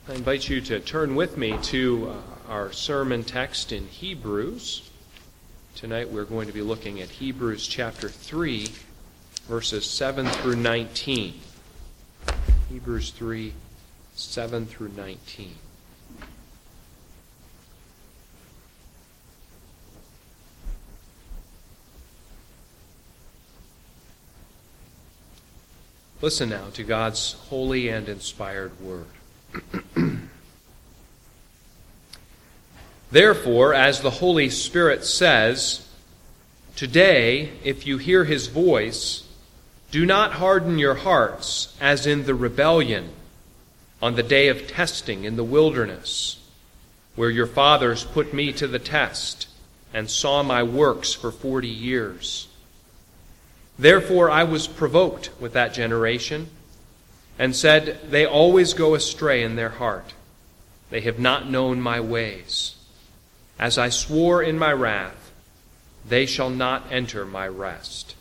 I invite you to turn with me to our sermon text in Hebrews. Tonight we're going to be looking at Hebrews chapter 3, verses 7 through 19. Hebrews 3, 7 through 19. Listen now to God's holy and inspired word. Therefore, as the Holy Spirit says, today, if you hear his voice, do not harden your hearts as in the rebellion on the day of testing in the wilderness, where your fathers put me to the test and saw my works for 40 years. Therefore I was provoked with that generation and said, they always go astray in their heart. They have not known my ways. As I swore in my wrath, they shall not enter my rest.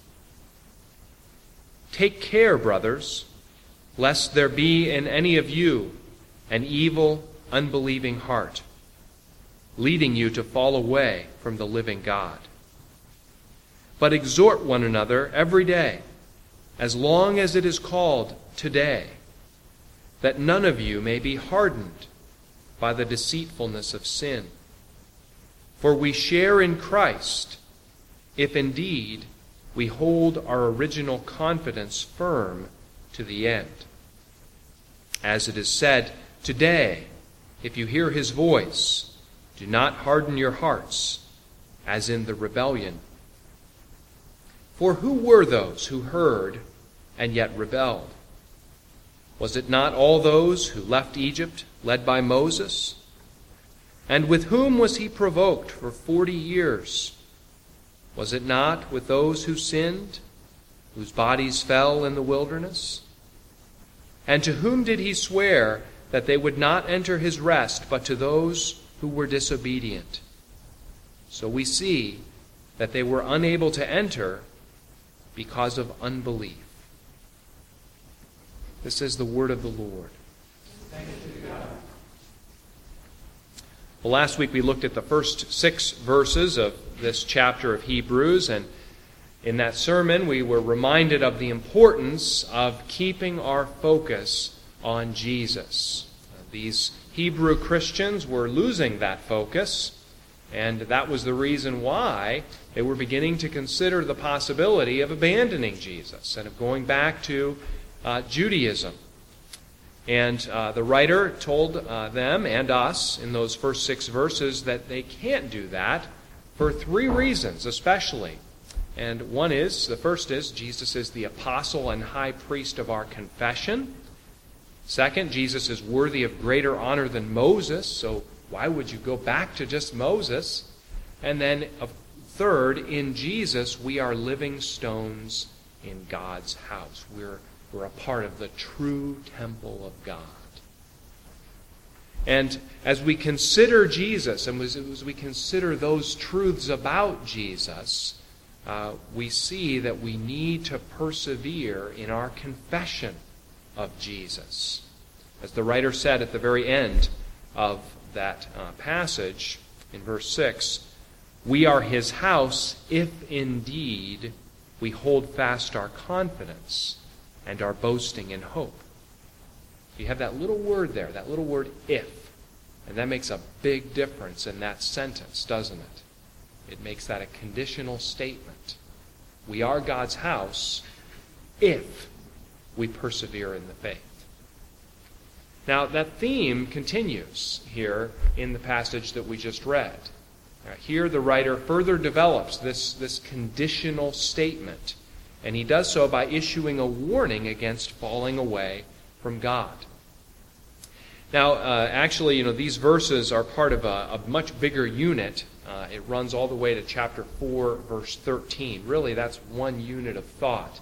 Take care, brothers, lest there be in any of you an evil, unbelieving heart, leading you to fall away from the living God. But exhort one another every day, as long as it is called today, that none of you may be hardened by the deceitfulness of sin. For we share in Christ, if indeed we hold our original confidence firm to the end. As it is said, today, if you hear his voice, do not harden your hearts, as in the rebellion. For who were those who heard and yet rebelled? Was it not all those who left Egypt, led by Moses? And with whom was he provoked for 40 years? Was it not with those who sinned, whose bodies fell in the wilderness? And to whom did he swear that they would not enter his rest, but to those who were disobedient? So we see that they were unable to enter because of unbelief. This is the word of the Lord. Thank you to God. Well, last week we looked at the first 6 verses of this chapter of Hebrews, and in that sermon we were reminded of the importance of keeping our focus on Jesus. These Hebrew Christians were losing that focus, and that was the reason why they were beginning to consider the possibility of abandoning Jesus and of going back to Judaism. And the writer told them and us in those first 6 verses that they can't do that for 3 reasons especially. And the first is, Jesus is the apostle and high priest of our confession. Second, Jesus is worthy of greater honor than Moses, so why would you go back to just Moses? And then third, in Jesus we are living stones in God's house. We're a part of the true temple of God. And as we consider Jesus, and as we consider those truths about Jesus, we see that we need to persevere in our confession of Jesus. As the writer said at the very end of that passage, in verse 6, we are his house if indeed we hold fast our confidence and our boasting in hope. You have that little word there, that little word if, and that makes a big difference in that sentence, doesn't it? It makes that a conditional statement. We are God's house if we persevere in the faith. Now, that theme continues here in the passage that we just read. Here the writer further develops this conditional statement, and he does so by issuing a warning against falling away from God. Now, actually, these verses are part of a much bigger unit. It runs all the way to chapter 4, verse 13. Really, that's one unit of thought.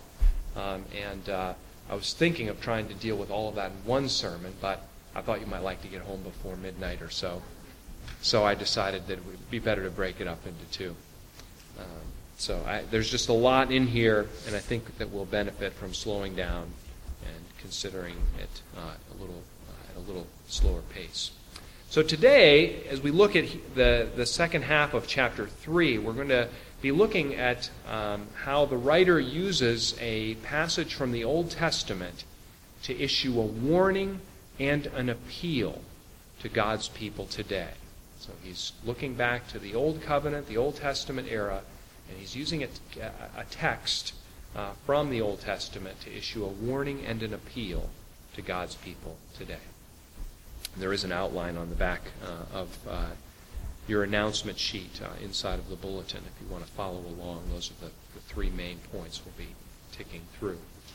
I was thinking of trying to deal with all of that in one sermon, but I thought you might like to get home before midnight or so. So I decided that it would be better to break it up into 2. There's just a lot in here, and I think that we'll benefit from slowing down and considering it at a little slower pace. So today, as we look at the second half of chapter 3, we're going to be looking at how the writer uses a passage from the Old Testament to issue a warning and an appeal to God's people today. So he's looking back to the Old Covenant, the Old Testament era, and he's using a text from the Old Testament to issue a warning and an appeal to God's people today. There is an outline on the back of your announcement sheet inside of the bulletin if you want to follow along. Those are the three main points we'll be ticking through.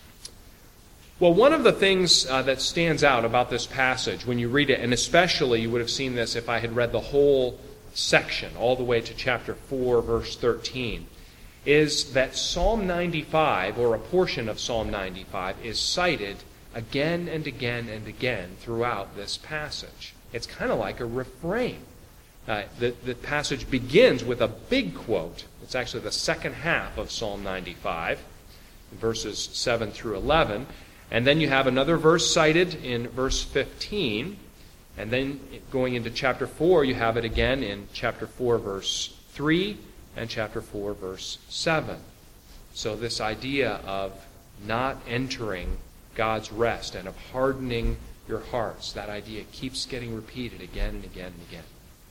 Well, one of the things that stands out about this passage when you read it, and especially you would have seen this if I had read the whole section all the way to chapter 4, verse 13, is that Psalm 95, or a portion of Psalm 95, is cited again and again and again throughout this passage. It's kind of like a refrain. The passage begins with a big quote. It's actually the second half of Psalm 95, verses 7 through 11. And then you have another verse cited in verse 15. And then going into chapter 4, you have it again in chapter 4, verse 3, and chapter 4, verse 7. So this idea of not entering God's rest and of hardening your hearts, that idea keeps getting repeated again and again and again.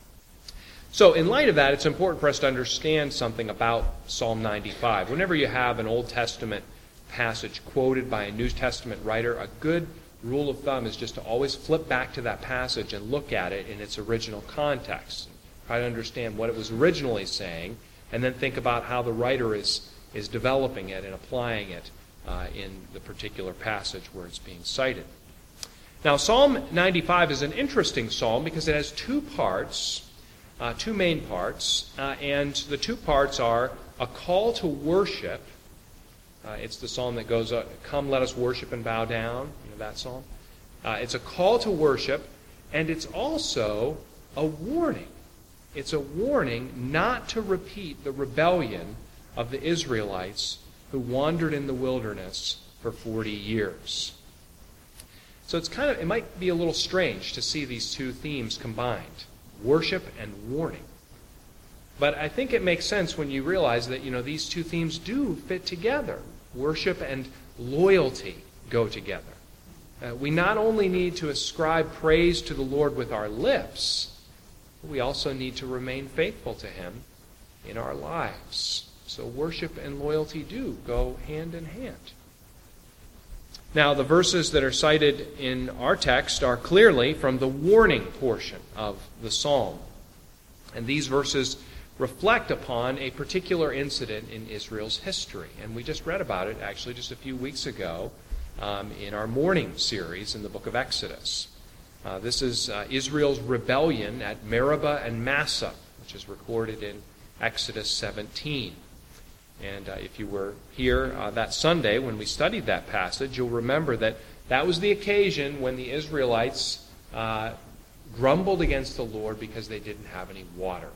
So in light of that, it's important for us to understand something about Psalm 95. Whenever you have an Old Testament passage quoted by a New Testament writer, a good rule of thumb is just to always flip back to that passage and look at it in its original context. Try to understand what it was originally saying, and then think about how the writer is developing it and applying it in the particular passage where it's being cited. Now, Psalm 95 is an interesting psalm because it has two parts, two main parts, and the two parts are a call to worship. It's the psalm that goes, "Come, let us worship and bow down." You know that psalm? It's a call to worship, and it's also a warning. It's a warning not to repeat the rebellion of the Israelites who wandered in the wilderness for 40 years. So it might be a little strange to see these two themes combined, worship and warning. But I think it makes sense when you realize that, these two themes do fit together. Worship and loyalty go together. We not only need to ascribe praise to the Lord with our lips, but we also need to remain faithful to Him in our lives. So worship and loyalty do go hand in hand. Now, the verses that are cited in our text are clearly from the warning portion of the psalm. And these verses reflect upon a particular incident in Israel's history. And we just read about it, actually, just a few weeks ago in our morning series in the book of Exodus. This is Israel's rebellion at Meribah and Massah, which is recorded in Exodus 17. And if you were here that Sunday when we studied that passage, you'll remember that was the occasion when the Israelites grumbled against the Lord because they didn't have any water.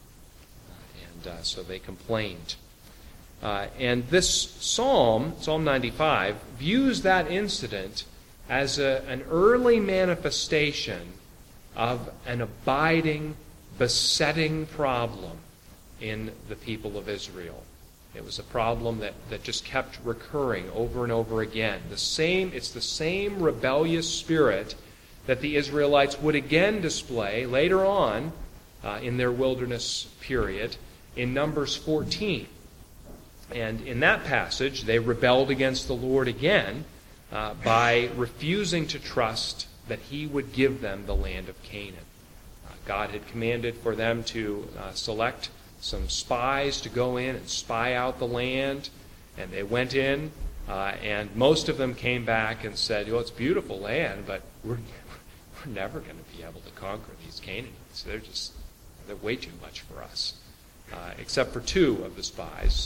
So they complained. And this psalm, Psalm 95, views that incident as an early manifestation of an abiding, besetting problem in the people of Israel. It was a problem that just kept recurring over and over again. It's the same rebellious spirit that the Israelites would again display later on in their wilderness period in Numbers 14. And in that passage, they rebelled against the Lord again by refusing to trust that He would give them the land of Canaan. God had commanded for them to select some spies to go in and spy out the land, and they went in, and most of them came back and said, it's a beautiful land, but we're never going to be able to conquer these Canaanites. They're way too much for us. Except for two of the spies,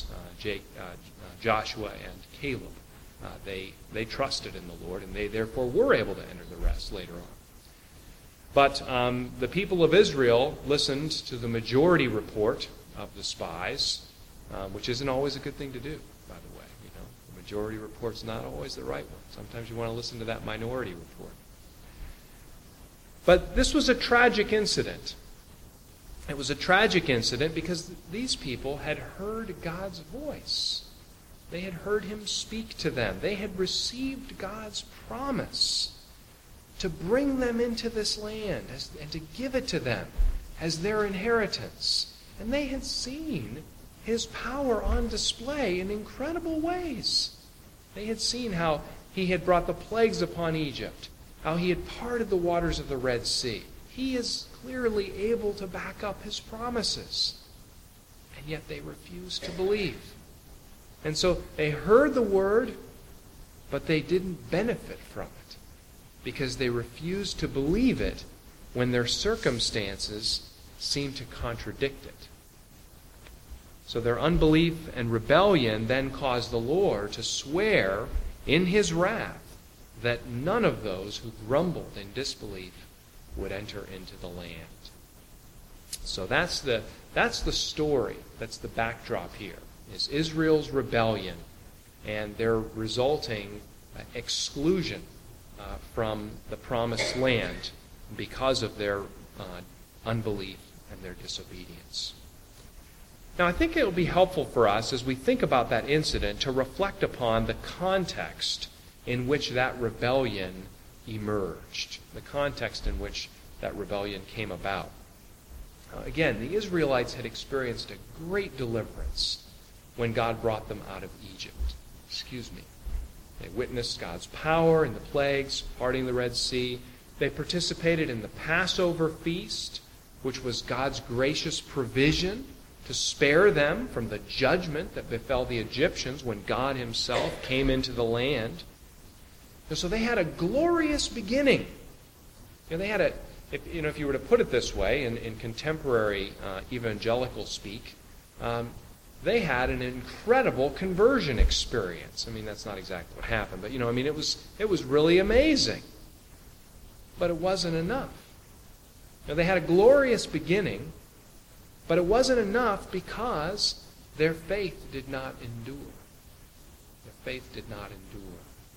Joshua and Caleb. They trusted in the Lord, and they therefore were able to enter the rest later on. But the people of Israel listened to the majority report of the spies, which isn't always a good thing to do, by the way. The majority report's not always the right one. Sometimes you want to listen to that minority report. But this was a tragic incident. It was a tragic incident because these people had heard God's voice. They had heard him speak to them. They had received God's promise to bring them into this land and to give it to them as their inheritance. And they had seen his power on display in incredible ways. They had seen how he had brought the plagues upon Egypt, how he had parted the waters of the Red Sea. He is clearly able to back up his promises. And yet they refused to believe. And so they heard the word, but they didn't benefit from it because they refused to believe it when their circumstances seemed to contradict it. So their unbelief and rebellion then caused the Lord to swear in his wrath that none of those who grumbled in disbelief would enter into the land. So that's the story. That's the backdrop here, is Israel's rebellion and their resulting exclusion from the promised land because of their unbelief and their disobedience. Now, I think it will be helpful for us as we think about that incident to reflect upon the context in which that rebellion emerged, the context in which that rebellion came about. Again, the Israelites had experienced a great deliverance when God brought them out of Egypt. They witnessed God's power in the plagues, parting the Red Sea. They participated in the Passover feast, which was God's gracious provision to spare them from the judgment that befell the Egyptians when God himself came into the land. And so they had a glorious beginning. They had if you were to put it this way, in contemporary evangelical speak, they had an incredible conversion experience. I mean, that's not exactly what happened, but it was really amazing. But it wasn't enough. They had a glorious beginning, but it wasn't enough because their faith did not endure. Their faith did not endure.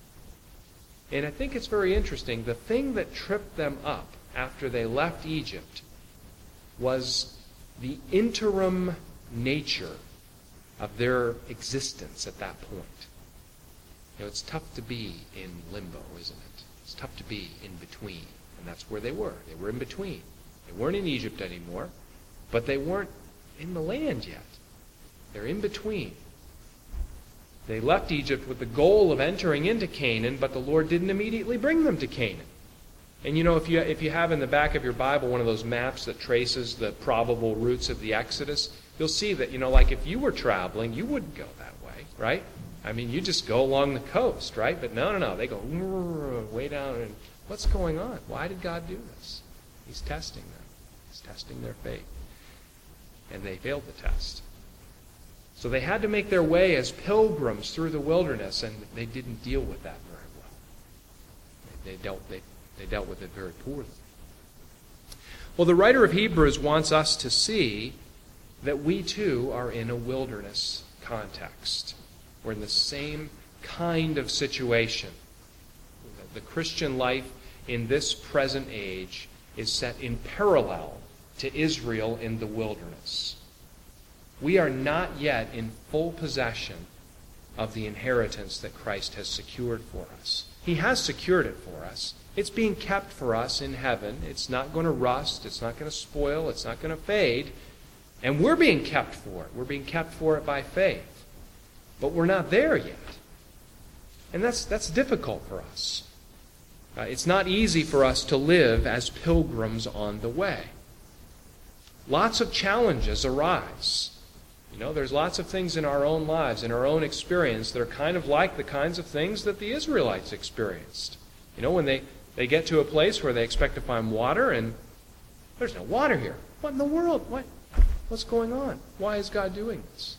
And I think it's very interesting. The thing that tripped them up after they left Egypt was the interim nature of their existence at that point. It's tough to be in limbo, isn't it? It's tough to be in between. And that's where they were. They were in between. They weren't in Egypt anymore, but they weren't in the land yet. They're in between. They left Egypt with the goal of entering into Canaan, but the Lord didn't immediately bring them to Canaan. And if you have in the back of your Bible one of those maps that traces the probable routes of the Exodus, you'll see that, like if you were traveling, you wouldn't go that way, right? I mean, you just go along the coast, right? But no. They go way down. And what's going on? Why did God do this? He's testing them. He's testing their faith. And they failed the test. So they had to make their way as pilgrims through the wilderness, and they didn't deal with that very well. They dealt with it very poorly. Well, the writer of Hebrews wants us to see that we too are in a wilderness context. We're in the same kind of situation. The Christian life in this present age is set in parallel to Israel in the wilderness. We are not yet in full possession of the inheritance that Christ has secured for us. He has secured it for us. It's being kept for us in heaven. It's not going to rust. It's not going to spoil. It's not going to fade. And we're being kept for it. We're being kept for it by faith. But we're not there yet. And that's difficult for us. It's not easy for us to live as pilgrims on the way. Lots of challenges arise. There's lots of things in our own lives, in our own experience, that are kind of like the kinds of things that the Israelites experienced. When they get to a place where they expect to find water, and there's no water here. What in the world? What's going on? Why is God doing this?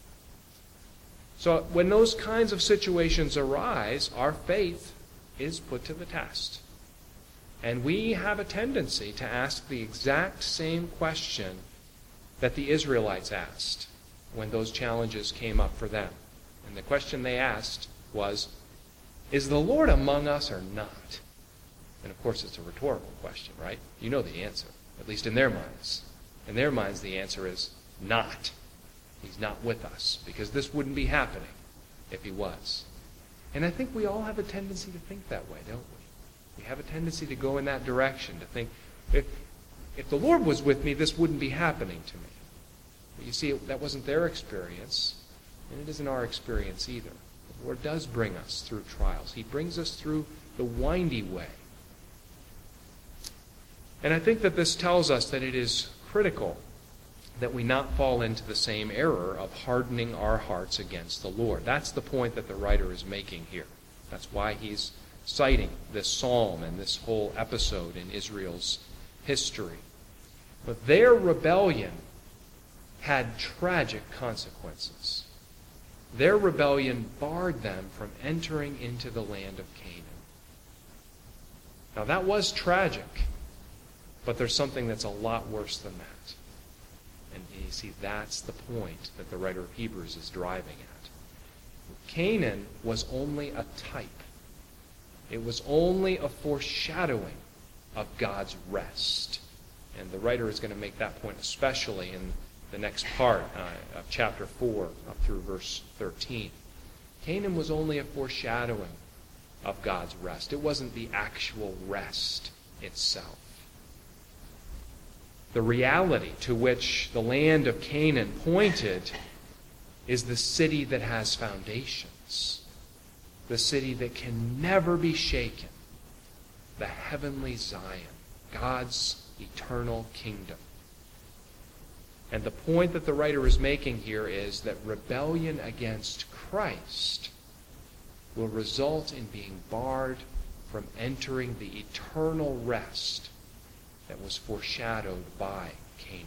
So when those kinds of situations arise, our faith is put to the test. And we have a tendency to ask the exact same question that the Israelites asked when those challenges came up for them. And the question they asked was, is the Lord among us or not? And of course it's a rhetorical question, right? You know the answer, at least in their minds. In their minds the answer is not. He's not with us, because this wouldn't be happening if he was. And I think we all have a tendency to think that way, don't we? We have a tendency to go in that direction, to think, if the Lord was with me, this wouldn't be happening to me. But you see, that wasn't their experience, and it isn't our experience either. The Lord does bring us through trials. He brings us through the windy way. And I think that this tells us that it is critical that we not fall into the same error of hardening our hearts against the Lord. That's the point that the writer is making here. That's why he's citing this psalm and this whole episode in Israel's history. But their rebellion had tragic consequences. Their rebellion barred them from entering into the land of Canaan. Now that was tragic, but there's something that's a lot worse than that. And you see, that's the point that the writer of Hebrews is driving at. Canaan was only a type. It was only a foreshadowing of God's rest. And the writer is going to make that point especially in the next part of chapter 4 up through verse 13. Canaan was only a foreshadowing of God's rest. It wasn't the actual rest itself. The reality to which the land of Canaan pointed is the city that has foundations, the city that can never be shaken, the heavenly Zion, God's eternal kingdom. And the point that the writer is making here is that rebellion against Christ will result in being barred from entering the eternal rest that was foreshadowed by Canaan.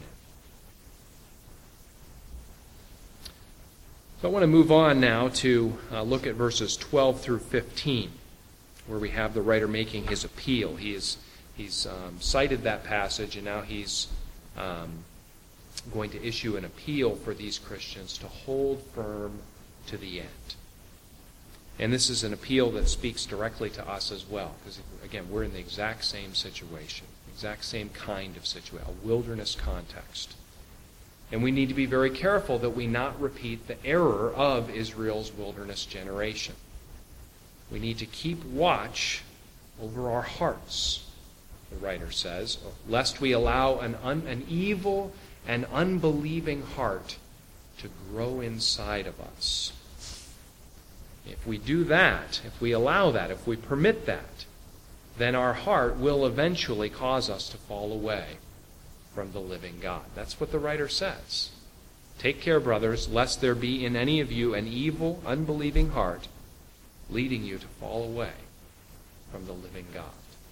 So I want to move on now to look at verses 12 through 15, where we have the writer making his appeal. He's cited that passage, and now he's going to issue an appeal for these Christians to hold firm to the end. And this is an appeal that speaks directly to us as well, because, again, we're in the exact same situation, exact same kind of situation, a wilderness context. And we need to be very careful that we not repeat the error of Israel's wilderness generation. We need to keep watch over our hearts, the writer says, lest we allow an evil and unbelieving heart to grow inside of us. If we do that, if we allow that, if we permit that, then our heart will eventually cause us to fall away from the living God. That's what the writer says. Take care, brothers, lest there be in any of you an evil, unbelieving heart, leading you to fall away from the living God.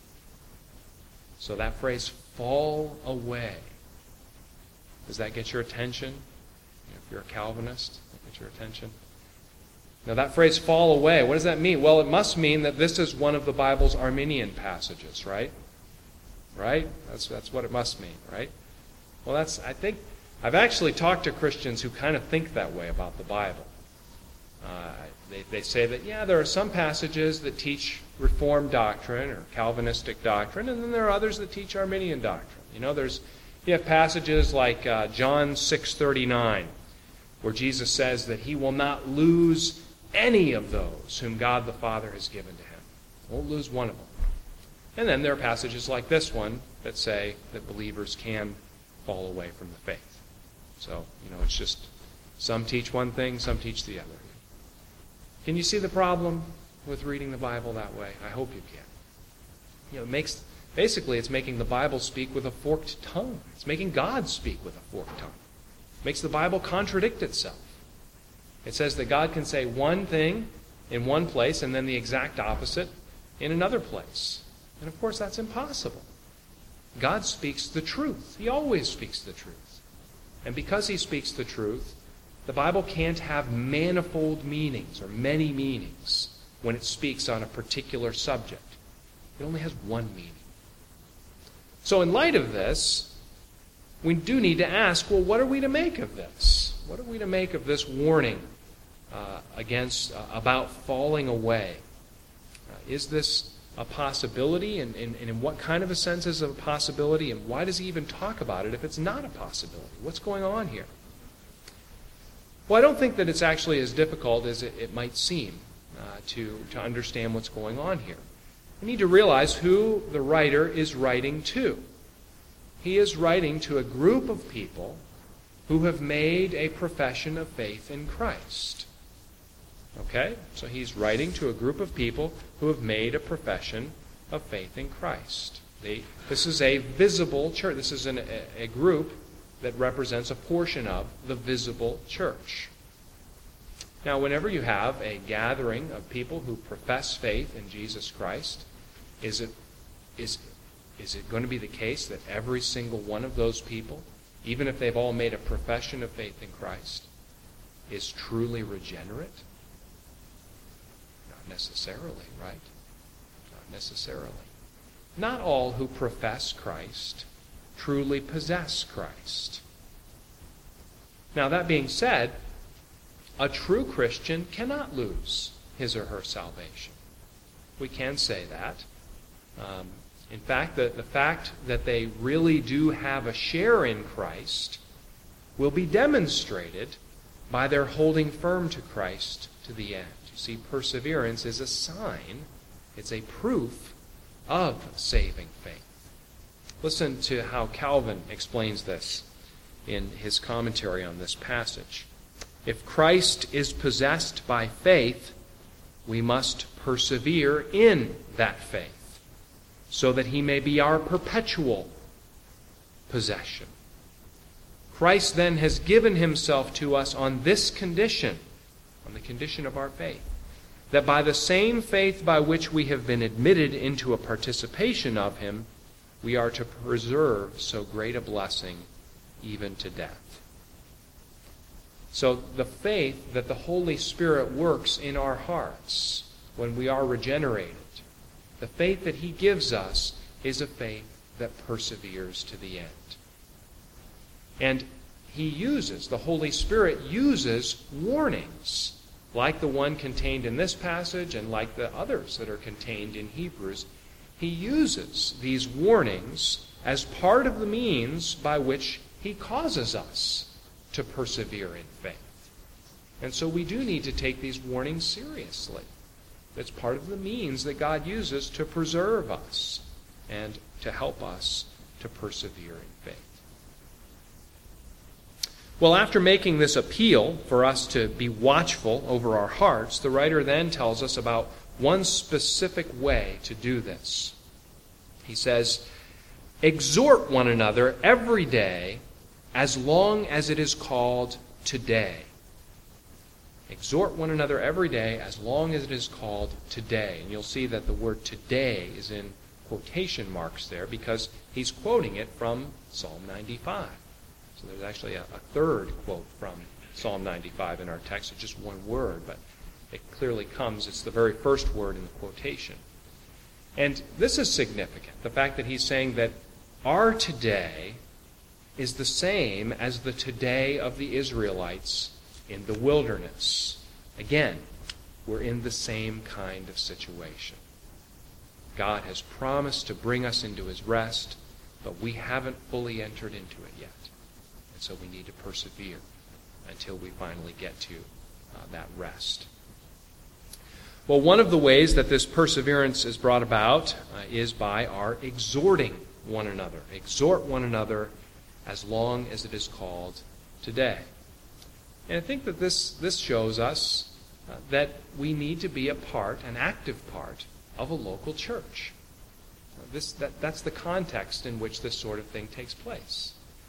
So that phrase, fall away, does that get your attention? If you're a Calvinist, does that get your attention? Now that phrase, fall away, what does that mean? Well, it must mean that this is one of the Bible's Arminian passages, right? Right? That's what it must mean, right? Well, I think, I've actually talked to Christians who kind of think that way about the Bible. They say that, yeah, there are some passages that teach Reformed doctrine or Calvinistic doctrine, and then there are others that teach Arminian doctrine. You have passages like John 6:39, where Jesus says that he will not lose any of those whom God the Father has given to him. Won't lose one of them. And then there are passages like this one that say that believers can fall away from the faith. So, it's just some teach one thing, some teach the other. Can you see the problem with reading the Bible that way? I hope you can. Basically, it's making the Bible speak with a forked tongue. It's making God speak with a forked tongue. It makes the Bible contradict itself. It says that God can say one thing in one place and then the exact opposite in another place. And of course, that's impossible. God speaks the truth. He always speaks the truth. And because he speaks the truth, the Bible can't have manifold meanings or many meanings when it speaks on a particular subject. It only has one meaning. So in light of this, we do need to ask, well, what are we to make of this? What are we to make of this warning about falling away? Is this a possibility, and in what kind of a sense is it a possibility, and why does he even talk about it if it's not a possibility? What's going on here? Well, I don't think that it's actually as difficult as it might seem to understand what's going on here. We need to realize who the writer is writing to. He is writing to a group of people who have made a profession of faith in Christ. Okay? So he's writing to a group of people who have made a profession of faith in Christ. This is a visible church. This is a group that represents a portion of the visible church. Now, whenever you have a gathering of people who profess faith in Jesus Christ, is it going to be the case that every single one of those people, even if they've all made a profession of faith in Christ, is truly regenerate? Not necessarily, right? Not necessarily. Not all who profess Christ truly possess Christ. Now, that being said, a true Christian cannot lose his or her salvation. We can say that. In fact, the fact that they really do have a share in Christ will be demonstrated by their holding firm to Christ to the end. You see, perseverance is a sign, it's a proof of saving faith. Listen to how Calvin explains this in his commentary on this passage. If Christ is possessed by faith, we must persevere in that faith, so that he may be our perpetual possession. Christ then has given himself to us on this condition, on the condition of our faith, that by the same faith by which we have been admitted into a participation of him, we are to preserve so great a blessing even to death. So the faith that the Holy Spirit works in our hearts when we are regenerated, the faith that he gives us is a faith that perseveres to the end. And the Holy Spirit uses warnings, like the one contained in this passage and like the others that are contained in Hebrews. He uses these warnings as part of the means by which he causes us to persevere in faith. And so we do need to take these warnings seriously. It's part of the means that God uses to preserve us and to help us to persevere in faith. Well, after making this appeal for us to be watchful over our hearts, the writer then tells us about one specific way to do this. He says, "Exhort one another every day as long as it is called today." Exhort one another every day as long as it is called today. And you'll see that the word today is in quotation marks there because he's quoting it from Psalm 95. So there's actually a third quote from Psalm 95 in our text. It's just one word, but it clearly comes. It's the very first word in the quotation. And this is significant, the fact that he's saying that our today is the same as the today of the Israelites in the wilderness. Again, we're in the same kind of situation. God has promised to bring us into his rest, but we haven't fully entered into it yet. And so we need to persevere until we finally get to that rest. Well, one of the ways that this perseverance is brought about is by our exhorting one another. Exhort one another as long as it is called today. And I think that this shows us that we need to be an active part of a local church. That's the context in which this sort of thing takes place.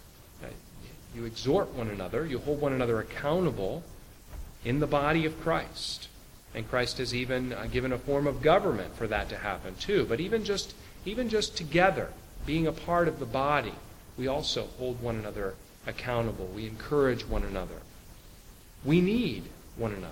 You exhort one another, you hold one another accountable in the body of Christ. And Christ has even given a form of government for that to happen too. But even just together, being a part of the body, we also hold one another accountable. We encourage one another. We need one another.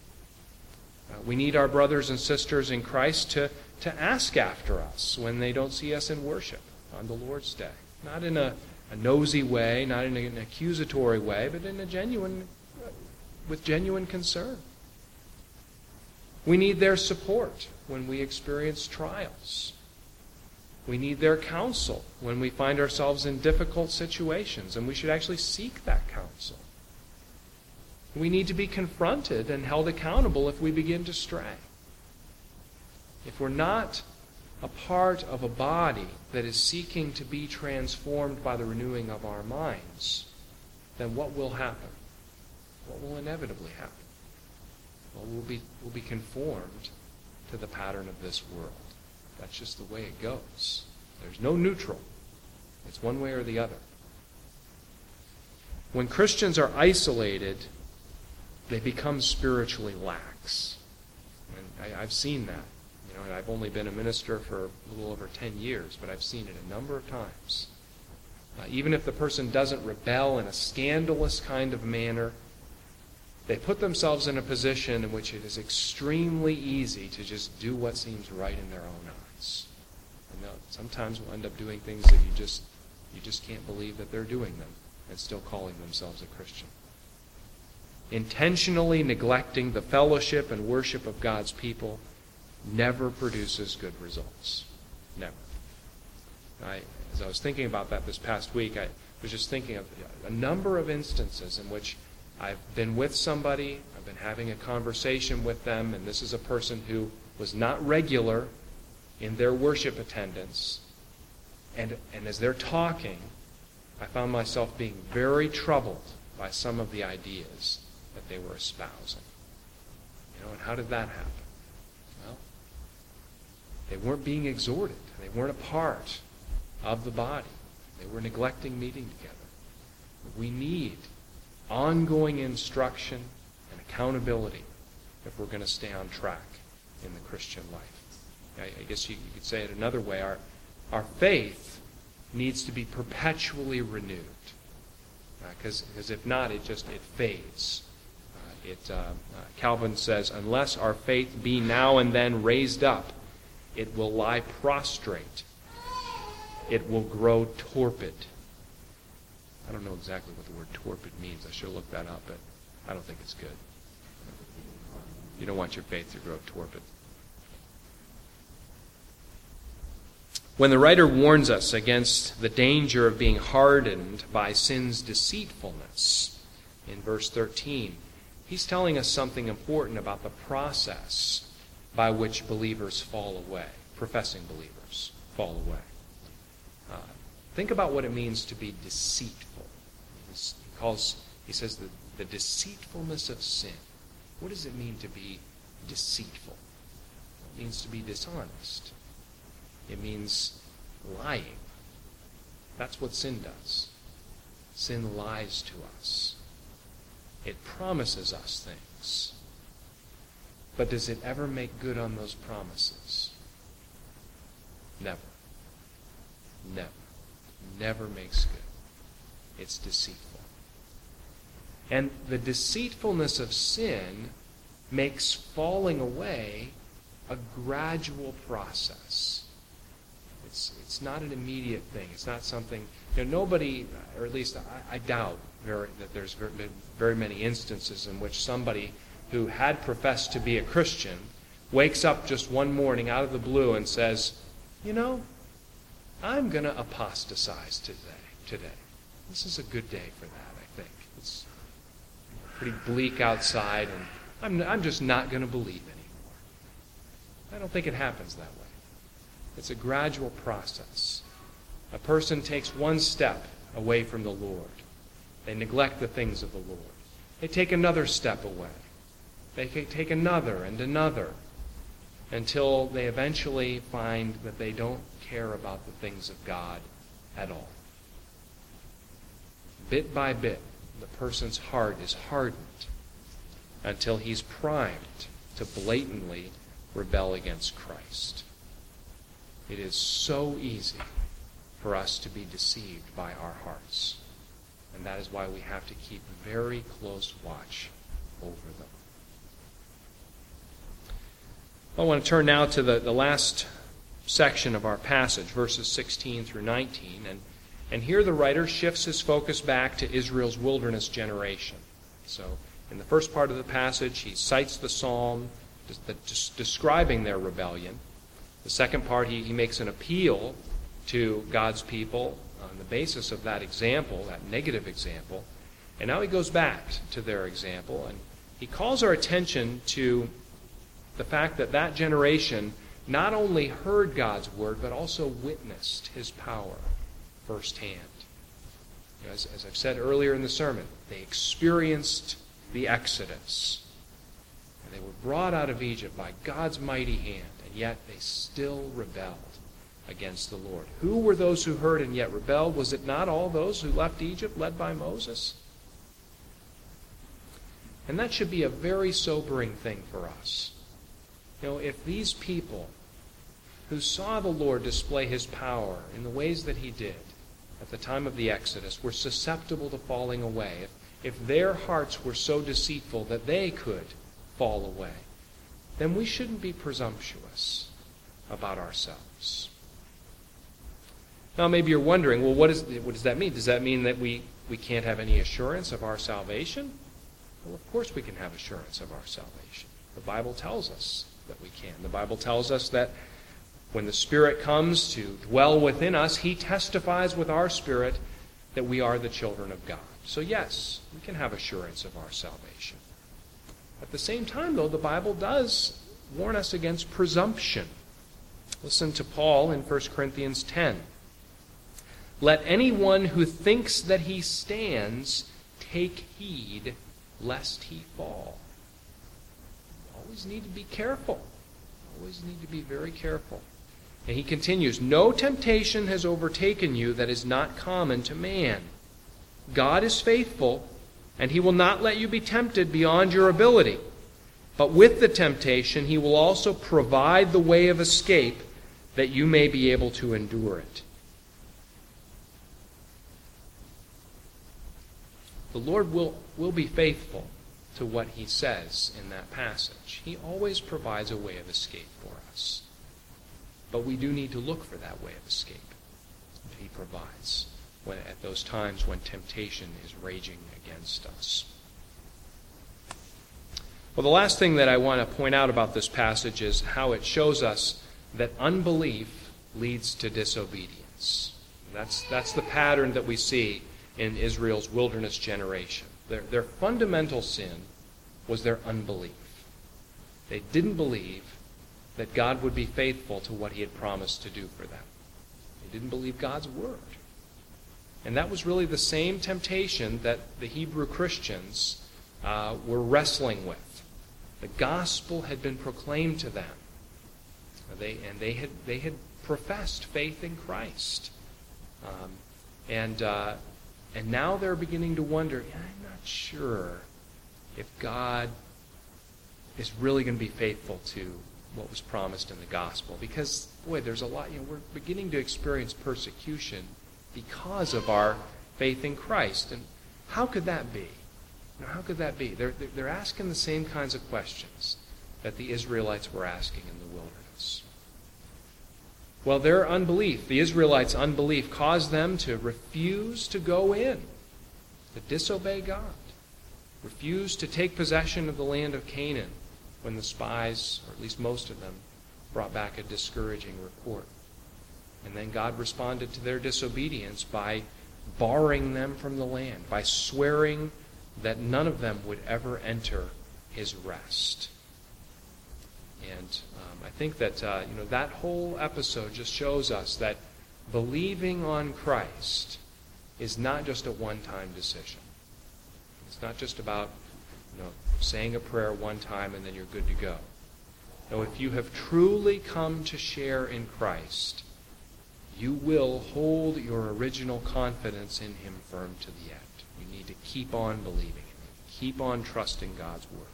We need our brothers and sisters in Christ to ask after us when they don't see us in worship on the Lord's Day. Not in a nosy way, not in an accusatory way, but in with genuine concern. We need their support when we experience trials. We need their counsel when we find ourselves in difficult situations, and we should actually seek that counsel. We need to be confronted and held accountable if we begin to stray. If we're not a part of a body that is seeking to be transformed by the renewing of our minds, then what will happen? What will inevitably happen? Well, we'll be conformed to the pattern of this world. That's just the way it goes. There's no neutral. It's one way or the other. When Christians are isolated, they become spiritually lax. And I've seen that. And I've only been a minister for a little over 10 years, but I've seen it a number of times. Even if the person doesn't rebel in a scandalous kind of manner, they put themselves in a position in which it is extremely easy to just do what seems right in their own eyes. And sometimes we'll end up doing things that you just can't believe that they're doing them and still calling themselves a Christian. Intentionally neglecting the fellowship and worship of God's people never produces good results. Never. As I was thinking about that this past week, I was just thinking of a number of instances in which I've been with somebody, I've been having a conversation with them, and this is a person who was not regular in their worship attendance. And as they're talking, I found myself being very troubled by some of the ideas that they were espousing. And how did that happen? Well, they weren't being exhorted. They weren't a part of the body. They were neglecting meeting together. We need ongoing instruction and accountability if we're going to stay on track in the Christian life. I guess you could say it another way. Our faith needs to be perpetually renewed. Because if not, it fades. Calvin says, unless our faith be now and then raised up, it will lie prostrate. It will grow torpid. I don't know exactly what the word torpid means. I should look that up, but I don't think it's good. You don't want your faith to grow torpid. When the writer warns us against the danger of being hardened by sin's deceitfulness, in verse 13, he's telling us something important about the process by which believers fall away, professing believers fall away. Think about what it means to be deceitful. He says the deceitfulness of sin. What does it mean to be deceitful? It means to be dishonest. It means lying. That's what sin does. Sin lies to us. It promises us things. But does it ever make good on those promises? Never. Never. Never makes good. It's deceitful. And the deceitfulness of sin makes falling away a gradual process. It's not an immediate thing. It's not something, nobody, or at least I doubt that there's been very many instances in which somebody who had professed to be a Christian wakes up just one morning out of the blue and says, I'm going to apostatize today. This is a good day for that, I think. It's pretty bleak outside, and I'm just not going to believe anymore. I don't think it happens that way. It's a gradual process. A person takes one step away from the Lord. They neglect the things of the Lord. They take another step away. They take another and another until they eventually find that they don't care about the things of God at all. Bit by bit, the person's heart is hardened until he's primed to blatantly rebel against Christ. It is so easy for us to be deceived by our hearts. And that is why we have to keep very close watch over them. I want to turn now to the last section of our passage, verses 16 through 19. And here the writer shifts his focus back to Israel's wilderness generation. So in the first part of the passage, he cites the psalm. just describing their rebellion. The second part, he makes an appeal to God's people on the basis of that example, that negative example. And now he goes back to their example, and he calls our attention to the fact that that generation not only heard God's word, but also witnessed his power firsthand. As I've said earlier in the sermon, they experienced the Exodus. And they were brought out of Egypt by God's mighty hand, and yet they still rebelled against the Lord. Who were those who heard and yet rebelled? Was it not all those who left Egypt, led by Moses? And that should be a very sobering thing for us. If these people who saw the Lord display his power in the ways that he did at the time of the Exodus were susceptible to falling away, if their hearts were so deceitful that they could fall away, then we shouldn't be presumptuous about ourselves. Now maybe you're wondering, well, what does that mean? Does that mean that we can't have any assurance of our salvation? Well, of course we can have assurance of our salvation. The Bible tells us that we can. The Bible tells us that when the Spirit comes to dwell within us, he testifies with our spirit that we are the children of God. So yes, we can have assurance of our salvation. At the same time, though, the Bible does warn us against presumption. Listen to Paul in 1 Corinthians 10. Let anyone who thinks that he stands take heed lest he fall. Always need to be careful. Always need to be very careful. And he continues, no temptation has overtaken you that is not common to man. God is faithful, and he will not let you be tempted beyond your ability. But with the temptation, he will also provide the way of escape that you may be able to endure it. The Lord will be faithful to what he says in that passage. He always provides a way of escape for us. But we do need to look for that way of escape that he provides at those times when temptation is raging against us. Well, the last thing that I want to point out about this passage is how it shows us that unbelief leads to disobedience. That's the pattern that we see in Israel's wilderness generation. Their fundamental sin was their unbelief. They didn't believe that God would be faithful to what he had promised to do for them. They didn't believe God's word. And that was really the same temptation that the Hebrew Christians were wrestling with. The gospel had been proclaimed to them. They had professed faith in Christ. And now they're beginning to wonder, I'm not sure if God is really going to be faithful to what was promised in the gospel. Because, boy, there's a lot, we're beginning to experience persecution because of our faith in Christ. And how could that be? How could that be? They're asking the same kinds of questions that the Israelites were asking in the wilderness. Well, their unbelief, the Israelites' unbelief, caused them to refuse to go in, to disobey God, refuse to take possession of the land of Canaan when the spies, or at least most of them, brought back a discouraging report. And then God responded to their disobedience by barring them from the land, by swearing that none of them would ever enter his rest. And I think that that whole episode just shows us that believing on Christ is not just a one-time decision. It's not just about saying a prayer one time and then you're good to go. No, if you have truly come to share in Christ, you will hold your original confidence in him firm to the end. You need to keep on believing him. Keep on trusting God's word.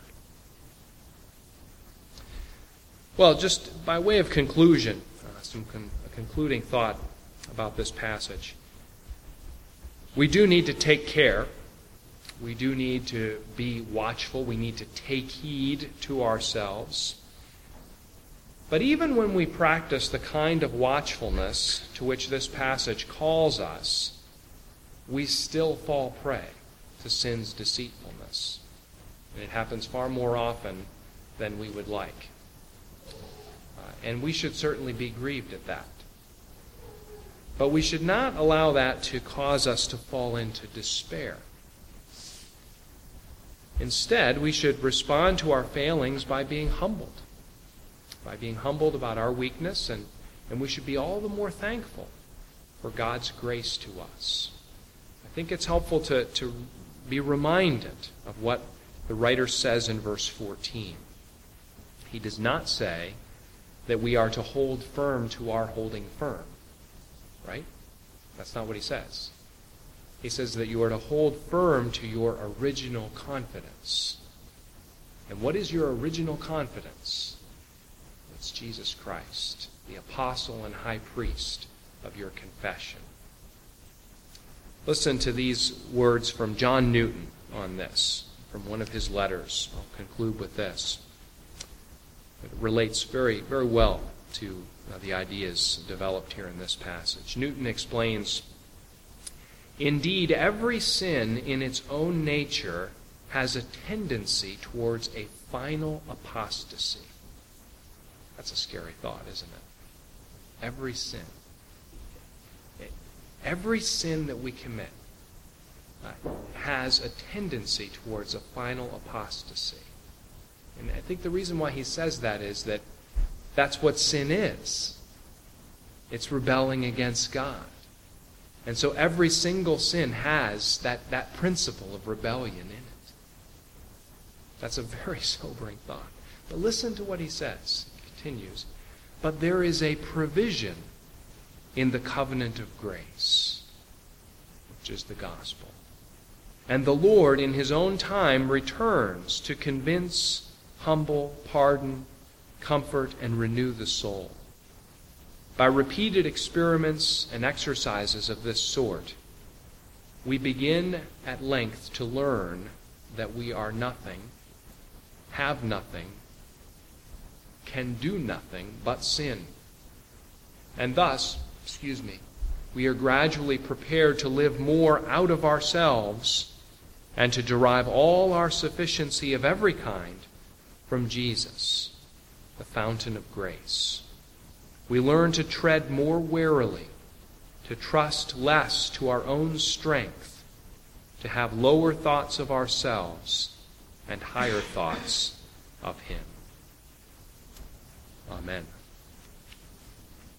Well, just by way of conclusion, a concluding thought about this passage. We do need to take care. We do need to be watchful. We need to take heed to ourselves. But even when we practice the kind of watchfulness to which this passage calls us, we still fall prey to sin's deceitfulness. And it happens far more often than we would like. And we should certainly be grieved at that. But we should not allow that to cause us to fall into despair. Instead, we should respond to our failings by being humbled. By being humbled about our weakness, and we should be all the more thankful for God's grace to us. I think it's helpful to be reminded of what the writer says in verse 14. He does not say that we are to hold firm to our holding firm. Right? That's not what he says. He says that you are to hold firm to your original confidence. And what is your original confidence? It's Jesus Christ, the apostle and high priest of your confession. Listen to these words from John Newton on this, from one of his letters. I'll conclude with this. It relates very, very well to the ideas developed here in this passage. Newton explains, "Indeed, every sin in its own nature has a tendency towards a final apostasy." That's a scary thought, isn't it? Every sin. Every sin that we commit has a tendency towards a final apostasy. And I think the reason why he says that is that that's what sin is. It's rebelling against God. And so every single sin has that principle of rebellion in it. That's a very sobering thought. But listen to what he says. He continues, "But there is a provision in the covenant of grace," which is the gospel. "And the Lord in his own time returns to convince, humble, pardon, comfort, and renew the soul. By repeated experiments and exercises of this sort, we begin at length to learn that we are nothing, have nothing, can do nothing but sin. And thus, we are gradually prepared to live more out of ourselves and to derive all our sufficiency of every kind from Jesus, the fountain of grace. We learn to tread more warily, to trust less to our own strength, to have lower thoughts of ourselves and higher thoughts of Him." Amen.